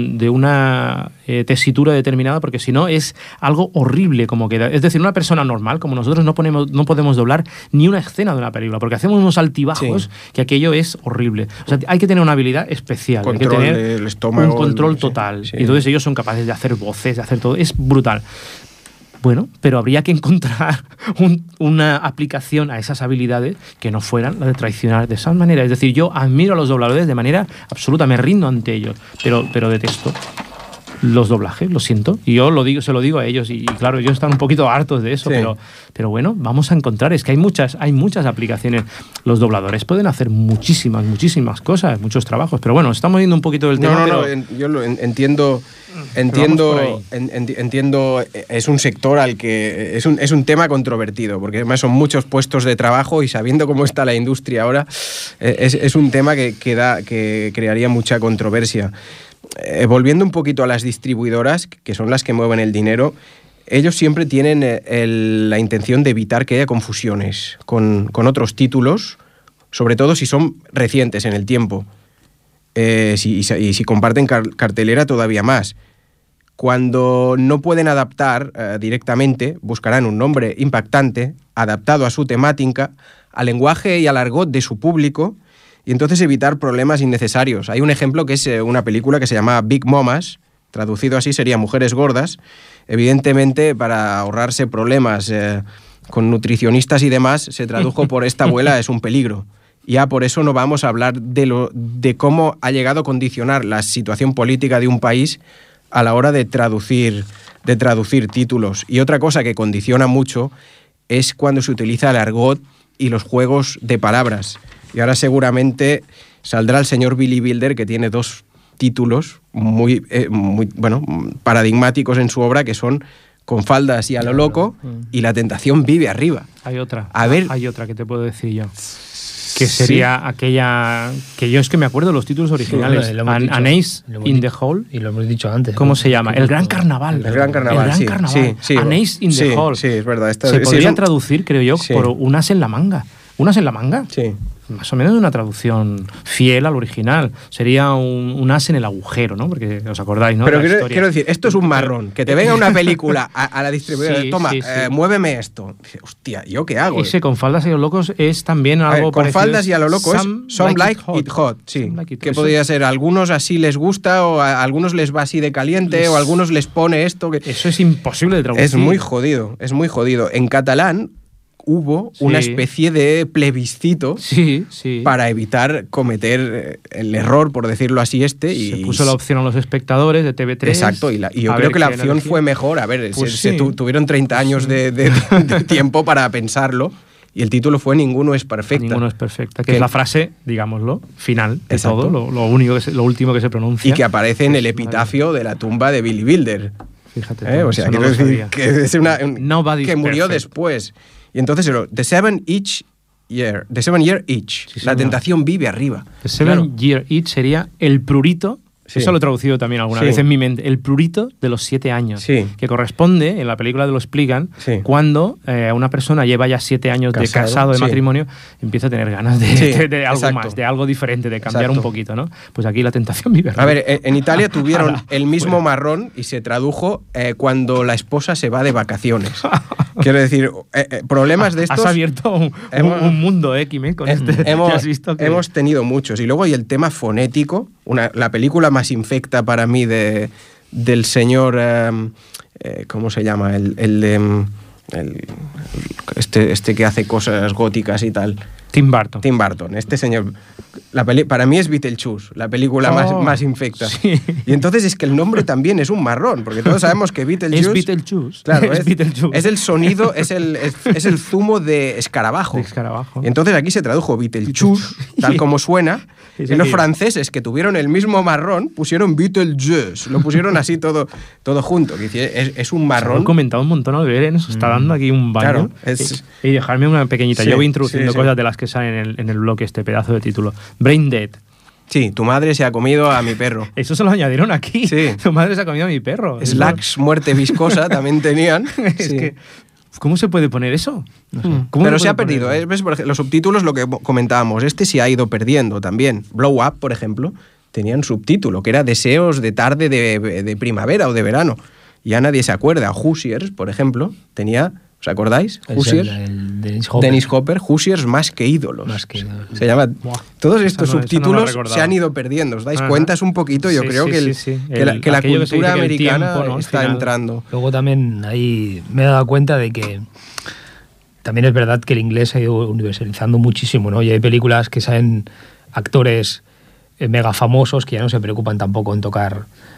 una tesitura determinada, porque si no es algo horrible como queda. Es decir, una persona normal, como nosotros, no podemos doblar ni una escena de una película, porque hacemos unos altibajos que aquello es horrible. O sea, hay que tener una habilidad especial, hay que tener el estómago, un control total. Y entonces ellos son capaces de hacer voces, de hacer todo. Es brutal. Bueno, pero habría que encontrar una aplicación a esas habilidades que no fueran las de traicionar de esa manera. Es decir, yo admiro a los dobladores de manera absoluta, me rindo ante ellos, pero detesto los doblajes, lo siento. Y yo se lo digo a ellos y claro, ellos están un poquito hartos de eso, pero bueno, vamos a encontrar. Es que hay muchas aplicaciones. Los dobladores pueden hacer muchísimas cosas, muchos trabajos, pero bueno, estamos yendo un poquito del tema. Yo lo entiendo, es un sector al que es un tema controvertido, porque además son muchos puestos de trabajo y sabiendo cómo está la industria ahora, es un tema que crearía mucha controversia. volviendo un poquito a las distribuidoras, que son las que mueven el dinero, ellos siempre tienen la intención de evitar que haya confusiones con otros títulos, sobre todo si son recientes en el tiempo. Y si comparten cartelera, todavía más. Cuando no pueden adaptar directamente, buscarán un nombre impactante, adaptado a su temática, al lenguaje y al argot de su público, y entonces evitar problemas innecesarios. Hay un ejemplo que es una película que se llama Big Mamas, traducido así sería Mujeres Gordas. Evidentemente, para ahorrarse problemas con nutricionistas y demás, se tradujo por Esta abuela es un peligro. Ya por eso no vamos a hablar de cómo ha llegado a condicionar la situación política de un país a la hora de traducir títulos. Y otra cosa que condiciona mucho es cuando se utiliza el argot y los juegos de palabras. Y ahora seguramente saldrá el señor Billy Wilder, que tiene 2 títulos muy paradigmáticos en su obra, que son Con faldas y a lo loco y La tentación vive arriba. Hay otra. Hay otra que te puedo decir yo. Que sería aquella que yo es que me acuerdo de los títulos originales. An Ace in the Hole. Y lo hemos dicho antes. ¿Cómo se llama? El Gran Carnaval. El Gran Carnaval, sí. An Ace in the Hole. Sí, es verdad. Se podría traducir, creo yo, por Un as en la manga. ¿Un as en la manga? Sí. Más o menos una traducción fiel al original. Sería un as en el agujero, ¿no? Porque os acordáis, ¿no? Pero quiero decir, esto es un marrón. Que te venga una película a la distribuidora, toma, muéveme esto. Dice, hostia, ¿yo qué hago? Ese Con faldas y a lo locos es también algo Con parecido. faldas y a lo loco es Some Like It Hot. Sí. Que podría ser, a algunos así les gusta, o a algunos les va así de caliente, o a algunos les pone esto. Eso es imposible de traducir. Es muy jodido. En catalán hubo una especie de plebiscito para evitar cometer el error, por decirlo así, y se puso la opción a los espectadores de TV3. Exacto, y yo creo que la opción fue mejor. A ver, tuvieron 30 años de tiempo para pensarlo, y el título fue Ninguno es perfecta. Ninguno es perfecta, que es la frase, digámoslo, final de todo, lo último que se pronuncia. Y que aparece en el epitafio de la tumba de Billy Wilder. Fíjate. O sea, quiero decir que es que murió después. Y entonces, The Seven Year Itch. Sí, la tentación vive arriba. The Seven Year Itch sería el prurito. Sí. Eso lo he traducido también alguna vez en mi mente. El prurito de los 7 años. Sí. Que corresponde, en la película lo explican, cuando una persona lleva ya 7 años de casado, de matrimonio, empieza a tener ganas de algo más, de algo diferente, de cambiar un poquito, ¿no? Pues aquí la tentación vive arriba. A ver, en Italia tuvieron el mismo marrón y se tradujo cuando la esposa se va de vacaciones. Quiero decir, problemas de estos... Has abierto un mundo, Quimé, con has visto que... Hemos tenido muchos. Y luego hay el tema fonético. La película más infecta para mí del señor... ¿cómo se llama? Este que hace cosas góticas y tal. Tim Burton. Tim Burton. Este señor... para mí es Beetlejuice, la película más infecta. Sí. Y entonces es que el nombre también es un marrón, porque todos sabemos que Beetlejuice... Es Beetlejuice. Claro, es el sonido, es el zumo de escarabajo. Y entonces aquí se tradujo Beetlejuice, tal como suena, y los franceses, que tuvieron el mismo marrón, pusieron Beetlejuice. Lo pusieron así todo junto. Es un marrón. Se lo he comentado un montón al ver, nos está dando aquí un baño. Claro, y dejarme una pequeñita. Yo voy introduciendo cosas de las que salen en el bloque, este pedazo de título. Brain Dead. Sí, tu madre se ha comido a mi perro. Eso se lo añadieron aquí. Sí. Tu madre se ha comido a mi perro. Slacks, muerte viscosa, también tenían. Es que, ¿cómo se puede poner eso? No sé. Pero se ha perdido. ¿Ves? Por ejemplo, los subtítulos, lo que comentábamos, se ha ido perdiendo también. Blow Up, por ejemplo, tenía un subtítulo que era Deseos de tarde de primavera o de verano. Ya nadie se acuerda. Hoosiers, por ejemplo, tenía... ¿Os acordáis? Hoosiers. Dennis Hopper. Hoosiers más que ídolos. Se llama. Todos estos subtítulos se han ido perdiendo. ¿Os dais cuenta? Es un poquito, yo creo que la cultura americana está entrando. Luego también ahí me he dado cuenta de que también es verdad que el inglés se ha ido universalizando muchísimo, ¿no? Y hay películas que salen actores mega famosos que ya no se preocupan tampoco en tocar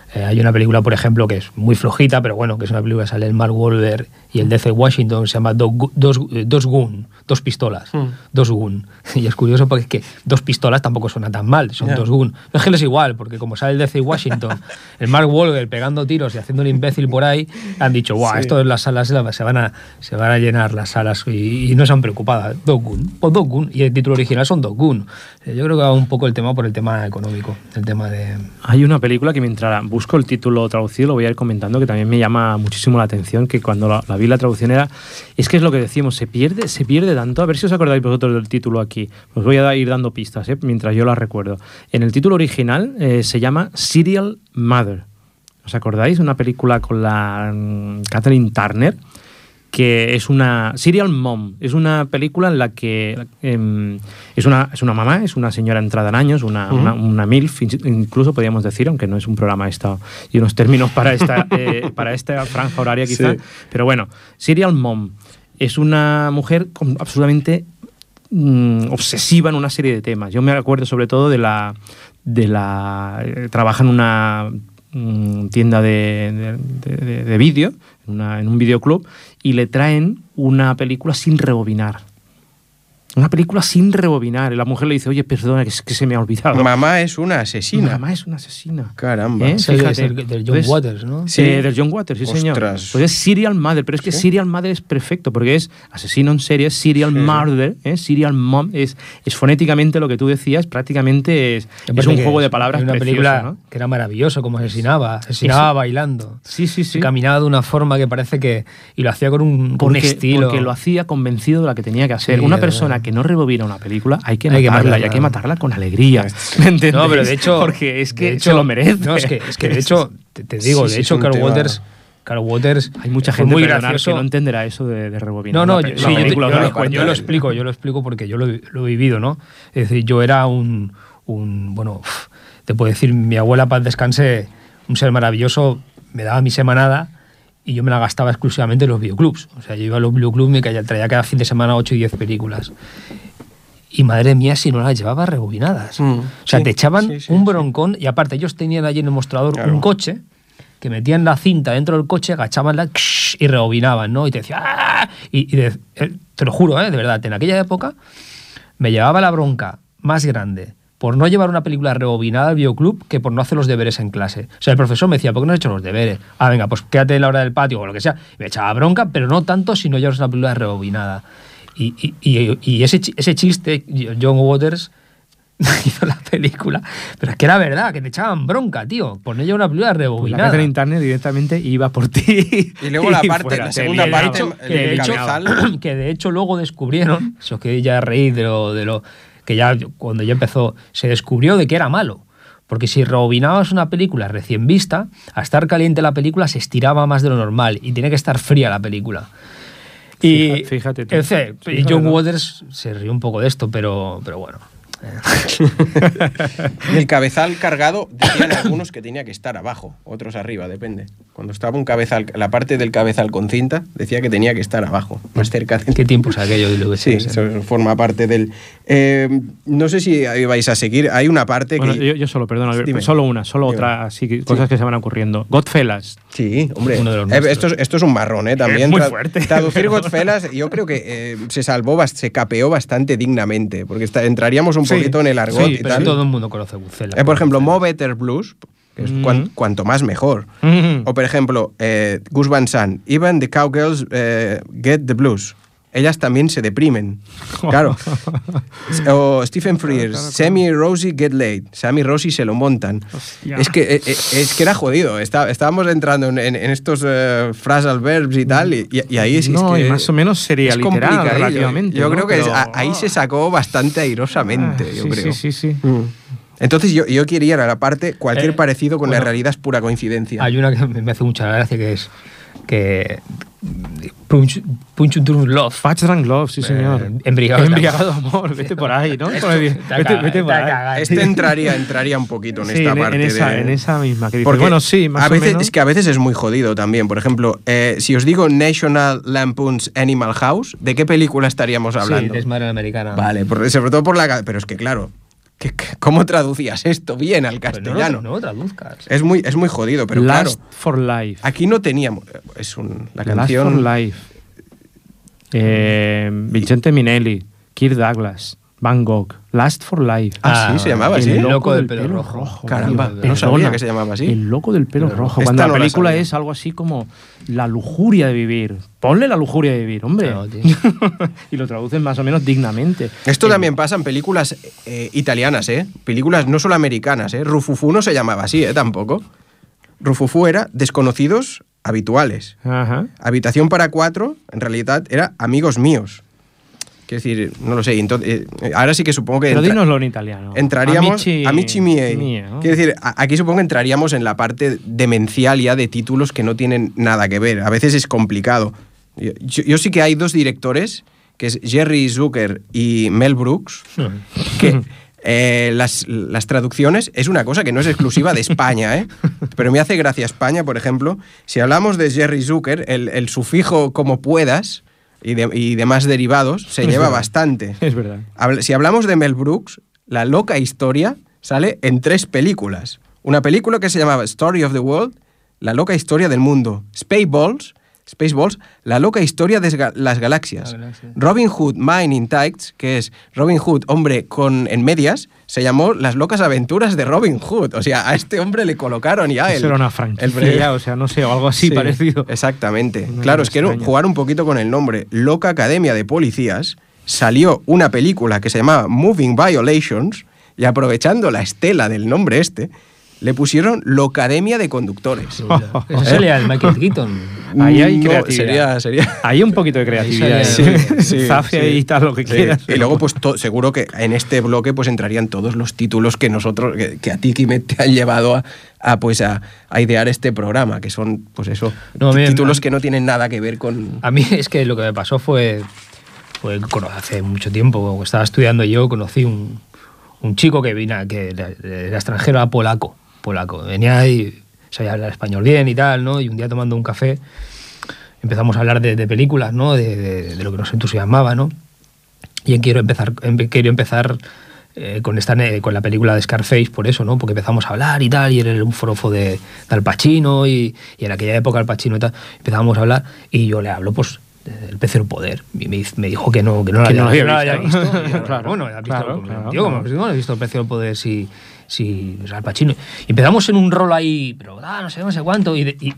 Hay una película, por ejemplo, que es muy flojita, pero bueno, que es una película que sale el Mark Wahlberg y el DC Washington, se llama Dos Gun, Dos Pistolas, Dos Gun. Y es curioso porque es que Dos Pistolas tampoco suena tan mal, son Dos Gun. Es que es igual, porque como sale el DC Washington, el Mark Wahlberg pegando tiros y haciendo el imbécil por ahí, han dicho, guau, esto en las salas se van a llenar las salas y no se han preocupado. Dos Gun, pues Dos Gun, y el título original son Dos Gun. Yo creo que va un poco el tema por el tema económico, el tema de... Hay una película que mientras busco el título traducido lo voy a ir comentando, que también me llama muchísimo la atención, que cuando la vi la traducción es que es lo que decíamos, se pierde tanto. A ver si os acordáis vosotros del título aquí. Os voy a ir dando pistas mientras yo la recuerdo. En el título original se llama Serial Mother. ¿Os acordáis? Una película con la Kathleen Turner, que es una Serial Mom. Es una película en la que es una mamá, es una señora entrada en años, una MILF, incluso podríamos decir, aunque no es un programa y unos términos para esta franja horaria quizá. Sí. Pero bueno, Serial Mom es una mujer absolutamente obsesiva en una serie de temas. Yo me acuerdo sobre todo trabaja en una tienda de vídeo, en un videoclub, y le traen una película sin rebobinar. Una película sin rebobinar. Y la mujer le dice, oye, perdona, que se me ha olvidado. Mamá es una asesina. Mamá es una asesina. Caramba. Fíjate, del John Waters, ¿no? Sí, del John Waters, sí, señor. Pues es Serial Mother, pero es que Serial Mother es perfecto, porque es asesino en serie, Serial Murder, Serial Mom, es fonéticamente lo que tú decías, prácticamente es un juego de palabras una precioso, película, ¿no? Que era maravilloso, como asesinaba bailando. Sí. Caminaba de una forma que parece que... Y lo hacía con un estilo. Porque lo hacía convencido de la que tenía que hacer. Sí, una persona que no rebobina una película, hay que matarla y hay que matarla con alegría. ¿Me entiendes? No, pero de hecho... Porque es que se lo merece. No, es que de hecho, te digo, de hecho, Carl Waters... Hay mucha gente muy que gracioso. no entenderá eso de rebobinar. No, yo lo explico porque yo lo he vivido, ¿no? Es decir, yo era bueno, te puedo decir, mi abuela, paz descanse, un ser maravilloso, me daba mi semanada y yo me la gastaba exclusivamente en los videoclubs. O sea, yo iba a los videoclubs y me traía cada fin de semana 8 y 10 películas. Y madre mía, si no las llevaba rebobinadas. O sea, te echaban un broncón y aparte ellos tenían allí en el mostrador un coche que metían la cinta dentro del coche, agachaban y rebobinaban, ¿no? Y te decía ¡ah! Te lo juro, de verdad, en aquella época me llevaba la bronca más grande por no llevar una película rebobinada al videoclub que por no hacer los deberes en clase. O sea, el profesor me decía, ¿por qué no has hecho los deberes? Ah, venga, pues quédate en la hora del patio o lo que sea. Me echaba bronca, pero no tanto si no llevas una película rebobinada. Y ese chiste, John Waters hizo la película, pero es que era verdad, que te echaban bronca, tío, por no llevar una película rebobinada. La Catherine Turner directamente iba por ti. Y luego la segunda parte, que de hecho luego descubrieron, eso que ya reí de lo que ya cuando ya empezó, se descubrió de que era malo. Porque si rebobinabas una película recién vista, a estar caliente la película se estiraba más de lo normal y tiene que estar fría la película. Y fíjate tú. Y John Waters se rió un poco de esto, pero bueno. Y el cabezal cargado, decían algunos que tenía que estar abajo, otros arriba, depende. Cuando estaba un cabezal, la parte del cabezal con cinta, decía que tenía que estar abajo, más cerca de... ¿Qué tiempos aquello? Sí, eso forma parte del... no sé si vais a seguir, hay una parte bueno, que... yo solo, perdón, solo otra, así, cosas que se van ocurriendo. Godfellas. Sí, hombre, uno de los esto es un marrón, también. Es muy fuerte. Traducir Godfellas, yo creo que se capeó bastante dignamente, porque entraríamos un poquito en el argot y pero tal. Todo el mundo conoce Godfellas. Por ejemplo, Mo Better Blues, que es cuanto más mejor. O por ejemplo, Gus Van Sant, Even the Cowgirls Get the Blues. Ellas también se deprimen. Claro. O Stephen Frears, Sammy y Rosie Get Laid. Sammy y Rosie se lo montan. Es que era jodido. Estábamos entrando en estos phrasal verbs y tal, y ahí es no, que... y más o menos sería literal, relativamente. Yo creo que pero... ahí se sacó bastante airosamente, yo creo. Sí. Entonces yo quería ir a la parte, cualquier parecido con la realidad es pura coincidencia. Hay una que me hace mucha gracia, que es que Punch Drunk Love. Punch Drunk Love, sí señor. Embriagado de amor, vete por ahí, ¿no? Vete por ahí. Entraría un poquito en esta parte. En esa misma. Que dice, porque bueno, sí, más a veces, o menos. Es que a veces es muy jodido también. Por ejemplo, si os digo National Lampoon's Animal House, ¿de qué película estaríamos hablando? Sí, Desmadre Americana. Vale, sobre todo por la... Pero es que claro... ¿Cómo traducías esto bien al Pues castellano? no lo traduzcas. Es muy jodido, pero claro, Last for Life. aquí no teníamos... la canción... Last for Life. Vincente Minelli, Kirk Douglas, Van Gogh. Last for Life. Sí, se llamaba así. El loco del pelo rojo. Caramba, Tío, no sabía que se llamaba así. El loco del pelo rojo. Esta Cuando no la la película sabía. es algo así como la lujuria de vivir. Ponle la lujuria de vivir, hombre. Claro, tío. Y lo traducen más o menos dignamente. Esto también pasa en películas italianas, ¿eh? Películas no solo americanas, ¿eh? Rufufú no se llamaba así, ¿eh? Tampoco. Rufufú era desconocidos habituales. Ajá. Habitación para 4, en realidad, era amigos míos. Quiero decir, no lo sé. Entonces, ahora sí que supongo que... Pero dínoslo en italiano. Entraríamos... Amici miei. ¿no? Quiero decir, aquí supongo que entraríamos en la parte demencial ya de títulos que no tienen nada que ver. A veces es complicado. Yo sí que hay 2 directores, que es Jerry Zucker y Mel Brooks, que las traducciones es una cosa que no es exclusiva de España, ¿eh? Pero me hace gracia España, por ejemplo. Si hablamos de Jerry Zucker, el sufijo como puedas... Y demás derivados, se lleva bastante. Es verdad. Si hablamos de Mel Brooks, La loca historia sale en 3 películas. Una película que se llamaba Story of the World, La loca historia del mundo. Spaceballs, La loca historia de las galaxias. Robin Hood, Man in Tights, que es Robin Hood, hombre en medias, se llamó Las locas aventuras de Robin Hood. O sea, a este hombre le colocaron ya Eso era una franquicia, o sea, no sé, o algo así Sí, parecido. Exactamente. Una Claro, cosa es que extraña. jugar un poquito con el nombre. Loca Academia de Policías, salió una película que se llamaba Moving Violations, y aprovechando la estela del nombre le pusieron Locademia de Conductores. Eso sería el Michael Keaton. Ahí hay No, creatividad. sería... Hay un poquito de creatividad. sale- Sí, Zafia sí. y tal, lo que Sí. quieras. Y luego, pues seguro que en este bloque pues entrarían todos los títulos que nosotros, que a ti, Quimet, te han llevado a idear este programa, que son, pues eso, No, títulos que no tienen nada que ver con... A mí es que lo que me pasó fue hace mucho tiempo, cuando estaba estudiando yo, conocí un chico que vino, que era extranjero, era polaco. Venía y sabía hablar español bien y tal, ¿no? Y un día tomando un café empezamos a hablar de películas, ¿no? De lo que nos entusiasmaba, ¿no? Y quiero empezar con la película de Scarface por eso, ¿no? Porque empezamos a hablar y tal, y él era un forofo de Al Pacino, y en aquella época Al Pacino y tal, empezábamos a hablar, y yo le hablo, pues, del Pez del Poder, y me dijo que no lo había visto. Y yo, Claro, bueno, ¿has visto? claro. Tío, ¿cómo has visto El Precio del Poder si Al Pacino? Y empezamos en un rol ahí, pero no sé cuánto,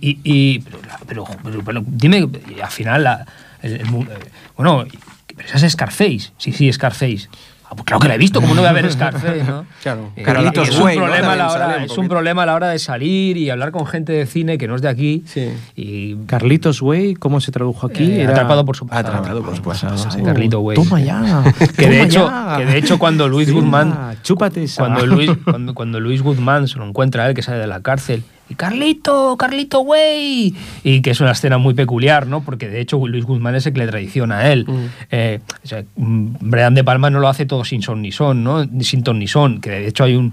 pero dime, y al final, bueno, pero esa es Scarface. Sí, Scarface. Pues claro que la he visto, ¿cómo no voy a ver Scarface, no? Claro. Carlitos Way, ¿no? Es un problema a la hora de salir y hablar con gente de cine que no es de aquí. Sí. Y Carlitos Way, ¿cómo se tradujo aquí? Era Atrapado por su pasado. Atrapado por su pasado, sí. Carlito Way. Toma ya. Que de hecho cuando Luis Guzmán Chúpate esa. cuando Luis Guzmán se lo encuentra a él que sale de la cárcel y Carlito Way, y que es una escena muy peculiar, ¿no? Porque de hecho Luis Guzmán es el que le traiciona a él. Brian De Palma no lo hace todo sin son ni son, ¿no? Sin ton ni son, que de hecho hay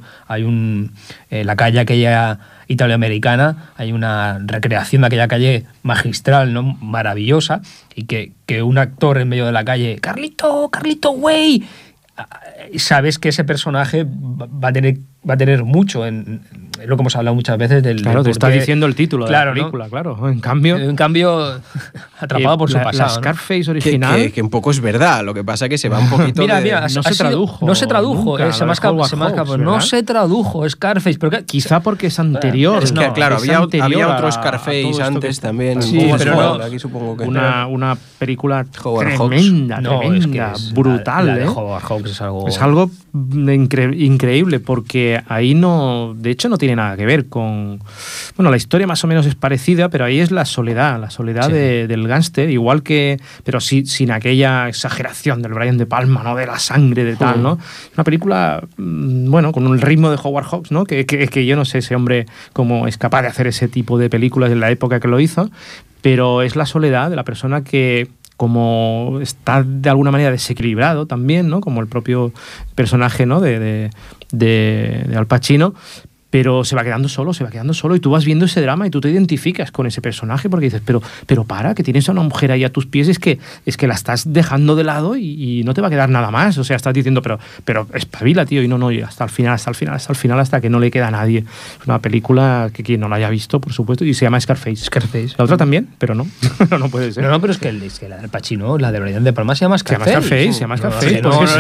la calle aquella italoamericana, hay una recreación de aquella calle magistral, ¿no? Maravillosa, y que un actor en medio de la calle, Carlito Way, sabes que ese personaje va a tener mucho en lo que hemos hablado muchas veces del... Claro, te está diciendo el título claro, de la película, claro. En cambio, atrapado por su pasado. La Scarface original... Que un poco es verdad, lo que pasa es que se va un poquito Mira, no se tradujo. No se tradujo, nunca, se me ha escapado. No se tradujo Scarface, pero quizá porque es anterior. Es que, No, claro, es había anterior otro a Scarface todo esto antes también. Sí, un poco pero igual, no- aquí supongo que... Una película Howard tremenda, No, tremenda, es brutal, la de ¿eh? Howard Hawks es algo... Es algo increíble porque ahí no, de hecho no tiene nada que ver con, bueno, la historia más o menos es parecida, pero ahí es la soledad Sí. del gángster, igual que, pero sí, sin aquella exageración del Brian De Palma, ¿no? De la sangre, de tal, ¿no? Una película, bueno, con un ritmo de Howard Hawks, ¿no? Que yo no sé ese hombre cómo es capaz de hacer ese tipo de películas en la época que lo hizo, pero es la soledad de la persona que, como está de alguna manera desequilibrado también, ¿no? Como el propio personaje, ¿no? de Al Pacino, pero se va quedando solo y tú vas viendo ese drama y tú te identificas con ese personaje porque dices, pero para, que tienes a una mujer ahí a tus pies, es que la estás dejando de lado y no te va a quedar nada más, o sea, estás diciendo, pero espabila, tío, y no, y hasta el final, hasta que no le queda a nadie. Es una película que quien no la haya visto, por supuesto, y se llama Scarface. La otra también, pero no, no puede ser. No, pero es que la del Pacino, la de Brian De Palma se llama Scarface. Se llama Scarface.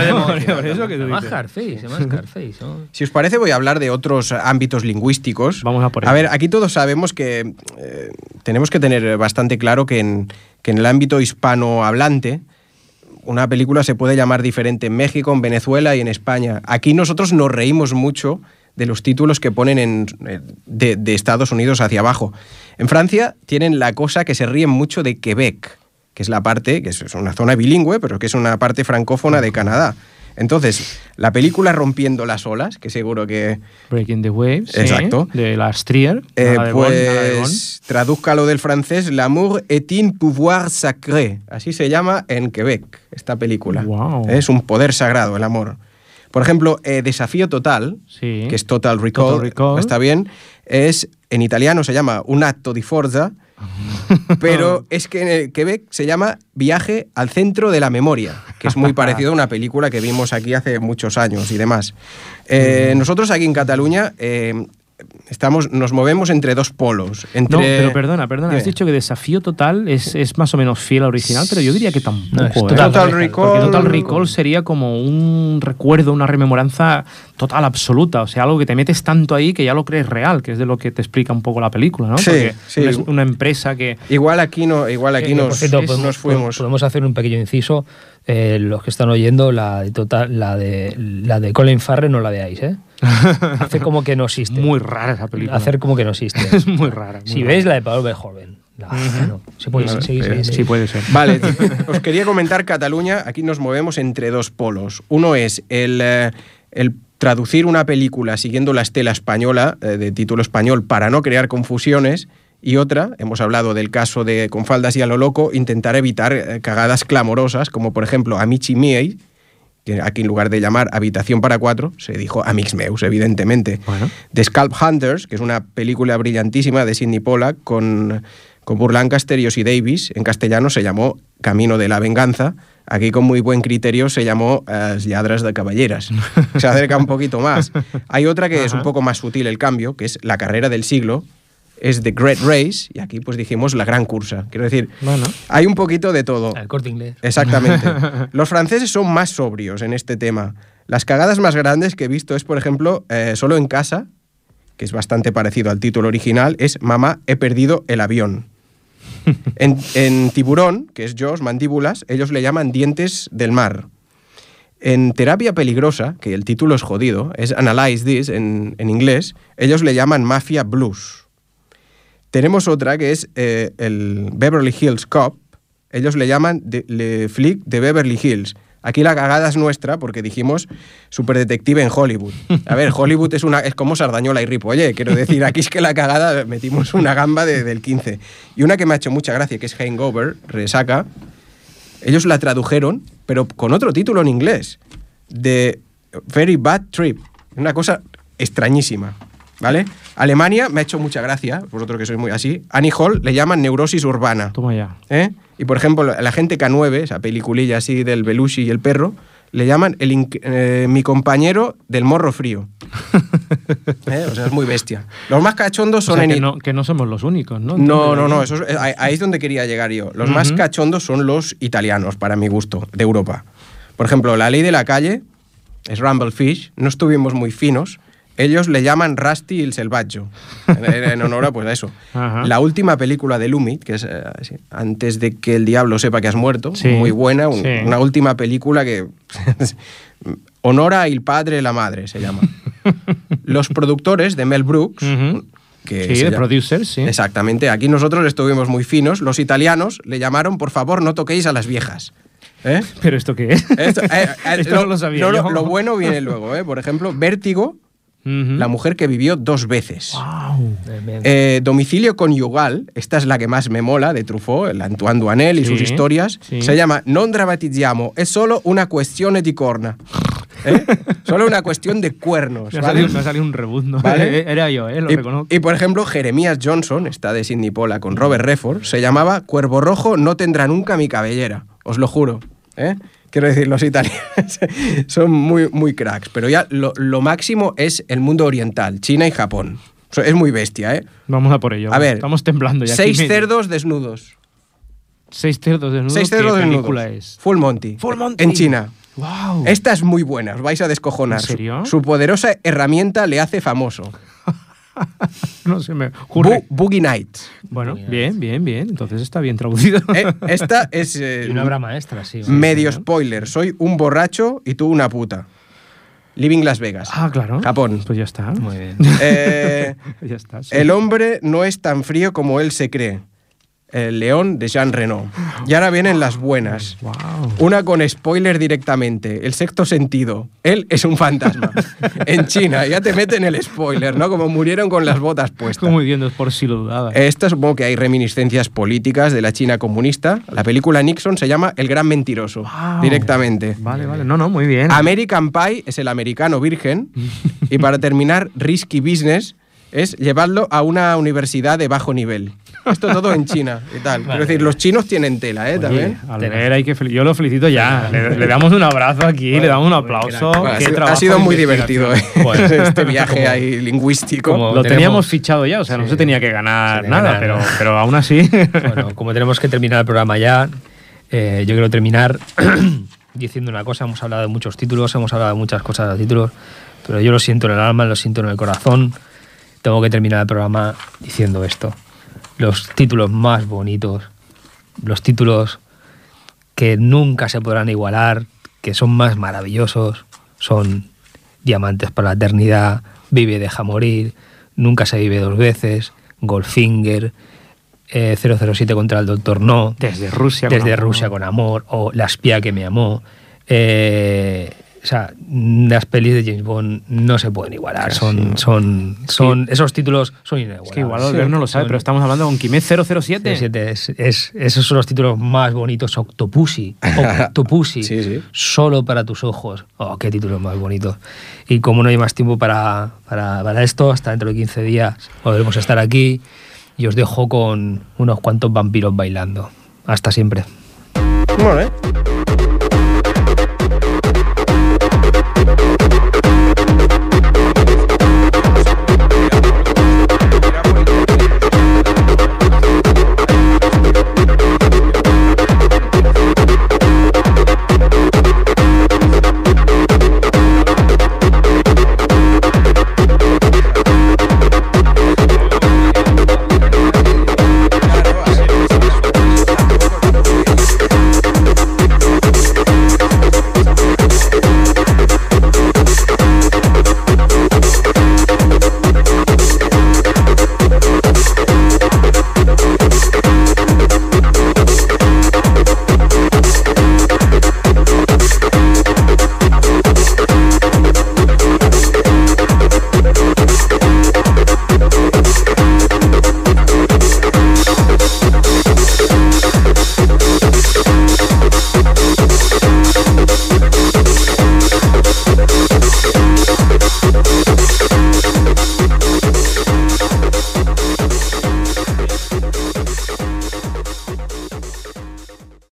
Si os parece, voy a hablar de otros ámbitos lingüísticos. Vamos a por ello. A ver, aquí todos sabemos que tenemos que tener bastante claro que en el ámbito hispanohablante una película se puede llamar diferente en México, en Venezuela y en España. Aquí nosotros nos reímos mucho de los títulos que ponen de Estados Unidos hacia abajo. En Francia tienen la cosa que se ríen mucho de Quebec, que es la parte, que es una zona bilingüe, pero que es una parte francófona de Canadá. Entonces, la película Rompiendo las olas, que seguro que... Breaking the Waves, exacto. Sí, de Lars Trier. Pues tradúzcalo del francés, L'amour est un pouvoir sacré. Así se llama en Quebec, esta película. Wow. Es un poder sagrado, el amor. Por ejemplo, Desafío Total, sí, que es Total Recall, está bien, en italiano se llama Un atto di forza, pero es que en el Quebec se llama Viaje al centro de la memoria, que es muy parecido a una película que vimos aquí hace muchos años y demás. Nosotros aquí en Cataluña nos movemos entre dos polos. No, pero perdona, has dicho que Desafío Total es más o menos fiel al original, pero yo diría que tampoco. No, Total Recall. Porque Total Recall sería como un recuerdo, una rememoranza total, absoluta, o sea, algo que te metes tanto ahí que ya lo crees real, que es de lo que te explica un poco la película, ¿no? Sí, porque sí. Es una empresa que... Igual aquí nos fuimos. Podemos hacer un pequeño inciso. Los que están oyendo, la de Colin Farrell no la veáis, ¿eh? Hace como que no existe. Muy rara esa película. Hacer como que no existe. Es muy rara. Si veis la de Paul Verhoeven. No, sí puede ser. Vale, os quería comentar Cataluña. Aquí nos movemos entre dos polos. Uno es el traducir una película siguiendo la estela española, de título español, para no crear confusiones. Y otra, hemos hablado del caso de Con faldas y a lo loco, intentar evitar cagadas clamorosas, como por ejemplo Amici miei, que aquí en lugar de llamar Habitación para cuatro, se dijo Amics meus, evidentemente. Bueno. The Scalp Hunters, que es una película brillantísima de Sidney Pollack con Burt Lancaster y Ossie Davis. En castellano se llamó Camino de la venganza. Aquí con muy buen criterio se llamó Lladres de caballeras. Se acerca un poquito más. Hay otra que es un poco más sutil el cambio, que es La carrera del siglo. Es The Great Race, y aquí pues dijimos La gran cursa. Quiero decir, hay un poquito de todo. El Corte Inglés. Exactamente. Los franceses son más sobrios en este tema. Las cagadas más grandes que he visto es, por ejemplo, Solo en casa, que es bastante parecido al título original, es Mamá, he perdido el avión. En Tiburón, que es Jaws, mandíbulas, ellos le llaman Dientes del mar. En Terapia peligrosa, que el título es jodido, es Analyze This en inglés, ellos le llaman Mafia Blues. Tenemos otra que es el Beverly Hills Cop. Ellos le llaman Le Flic de Beverly Hills. Aquí la cagada es nuestra porque dijimos superdetective en Hollywood. A ver, Hollywood es como Sardañola y Ripollé. Quiero decir, aquí es que la cagada metimos una gamba del 15. Y una que me ha hecho mucha gracia, que es Hangover, Resaca. Ellos la tradujeron, pero con otro título en inglés. The Very Bad Trip. Una cosa extrañísima. ¿Vale? Alemania me ha hecho mucha gracia, vosotros que sois muy así. Annie Hall le llaman neurosis urbana. Toma ya. Y por ejemplo, la gente K9, esa peliculilla así del Belushi y el perro, le llaman mi compañero del morro frío. O sea, es muy bestia. Los más cachondos son... que no somos los únicos, ¿no? No. Ahí es donde quería llegar yo. Los más cachondos son los italianos, para mi gusto, de Europa. Por ejemplo, La ley de la calle es Rumblefish. No estuvimos muy finos. Ellos le llaman Rusty el Selvaggio, en honor a, pues, a eso. La última película de Loomis, que es Antes de que el diablo sepa que has muerto, muy buena, una última película que honora il padre y la madre, se llama. Los productores de Mel Brooks, de producers, sí. Exactamente, aquí nosotros estuvimos muy finos, los italianos le llamaron Por favor no toquéis a las viejas. ¿Pero esto qué es? Esto no lo sabía yo. Lo bueno viene luego, por ejemplo, Vértigo, La mujer que vivió 2 veces. Wow. Domicilio conyugal, esta es la que más me mola, de Truffaut, el Antoine Duanel y sus historias. Sí. Se llama Non dramatizziamo, es solo una cuestione di corna. Solo una cuestión de cuernos. Me ha ¿vale? salido un reboot, ¿no? ¿Vale? Era yo, lo reconozco. Y, por ejemplo, Jeremías Johnson, está de Sidney Pollack con Robert Redford, se llamaba Cuervo Rojo no tendrá nunca mi cabellera. Os lo juro. Quiero decir, los italianos son muy, muy cracks. Pero ya lo máximo es el mundo oriental, China y Japón. Es muy bestia, Vamos a por ello. A ver, estamos temblando ya. 6 cerdos desnudos. 6 cerdos desnudos. 6 cerdos ¿Qué desnudos. película es? Full Monty. Full Monty. En China. ¡Wow! Esta es muy buena, os vais a descojonar. ¿En serio? Su poderosa herramienta le hace famoso. No se me ocurre. Boogie Nights. Bueno, bien. Entonces está bien traducido. Esta es... Y una obra maestra, sí. medio spoiler. Soy un borracho y tú una puta. Living Las Vegas. Ah, claro. Japón. Pues ya está. Muy bien. Ya está. Sí. El hombre no es tan frío como él se cree. El león de Jean Reno. Y ahora vienen las buenas. Wow. Una con spoiler directamente. El sexto sentido. Él es un fantasma. En China. Ya te meten el spoiler, ¿no? Como murieron con las botas puestas. Muy bien, por si lo dudaba. Esto supongo que hay reminiscencias políticas de la China comunista. La película Nixon se llama El Gran Mentiroso. Wow. Directamente. Vale. No, muy bien. American Pie es el americano virgen. Y para terminar, Risky Business es llevarlo a una universidad de bajo nivel. Esto todo en China y tal. Quiero decir, los chinos tienen tela, Oye, también. Albert, hay que yo lo felicito ya. Le damos un abrazo aquí, le damos un aplauso. Bueno, Qué ha trabajo sido de muy investigación. divertido Bueno, este viaje ahí lingüístico. como Lo tenemos- teníamos fichado ya, o sea, no Sí. se tenía que ganar Se nada, tenía nada. pero aún así. Bueno, como tenemos que terminar el programa ya, yo quiero terminar diciendo una cosa. Hemos hablado de muchos títulos, hemos hablado de muchas cosas de títulos, pero yo lo siento en el alma, lo siento en el corazón. Tengo que terminar el programa diciendo esto. Los títulos más bonitos, los títulos que nunca se podrán igualar, que son más maravillosos, son Diamantes para la eternidad, Vive y deja morir, Nunca se vive dos veces, Goldfinger, 007 contra el Doctor No, Desde Rusia con amor, o La espía que me amó. O sea, las pelis de James Bond no se pueden igualar. Esos títulos son inigualables. Es que igual Albert no lo sabe, pero estamos hablando con Quimet 007. Esos son los títulos más bonitos. Octopussy. Sí. Solo para tus ojos. Oh, qué títulos más bonitos. Y como no hay más tiempo para esto, hasta dentro de 15 días podremos estar aquí y os dejo con unos cuantos vampiros bailando. Hasta siempre. Molt bé.